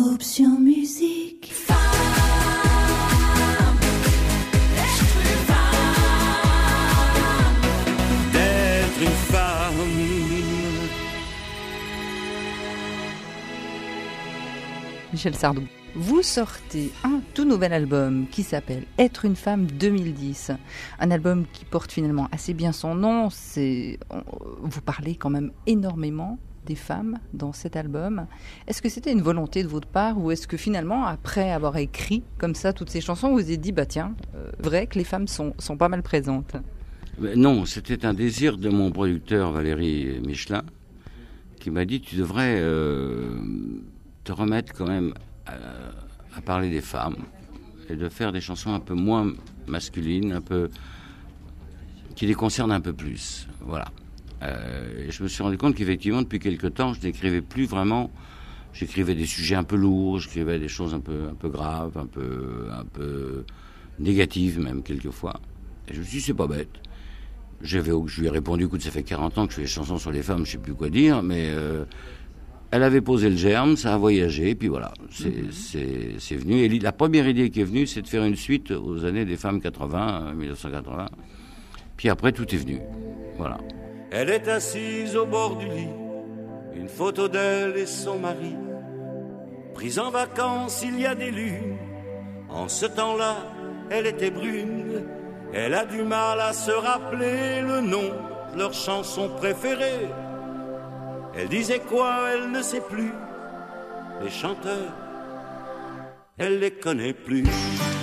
Option musique. D'être une femme. Michel Sardou, vous sortez un tout nouvel album qui s'appelle Être une femme 2010. Un album qui porte finalement assez bien son nom. Vous parlez quand même énormément des femmes dans cet album. Est-ce que c'était une volonté de votre part ou est-ce que finalement, après avoir écrit comme ça toutes ces chansons, vous vous êtes dit, bah tiens, vrai que les femmes sont pas mal présentes? Non, c'était un désir de mon producteur Valérie Michelin qui m'a dit, tu devrais te remettre quand même à parler des femmes et de faire des chansons un peu moins masculines, un peu qui les concernent un peu plus. Voilà. Et je me suis rendu compte qu'effectivement, depuis quelque temps, je n'écrivais plus vraiment. J'écrivais des sujets un peu lourds, j'écrivais des choses un peu graves, un peu négatives même quelquefois. Et je me suis dit, c'est pas bête. Je lui ai répondu, écoute, ça fait 40 ans que je fais des chansons sur les femmes, je sais plus quoi dire, mais elle avait posé le germe, ça a voyagé, et puis voilà, c'est venu. Et la première idée qui est venue, c'est de faire une suite aux années des femmes 80, 1980. Puis après, tout est venu. Voilà. Elle est assise au bord du lit, une photo d'elle et son mari. Prise en vacances, il y a des lunes. En ce temps-là, elle était brune. Elle a du mal à se rappeler le nom de leur chanson préférée. Elle disait quoi, elle ne sait plus. Les chanteurs, elle les connaît plus.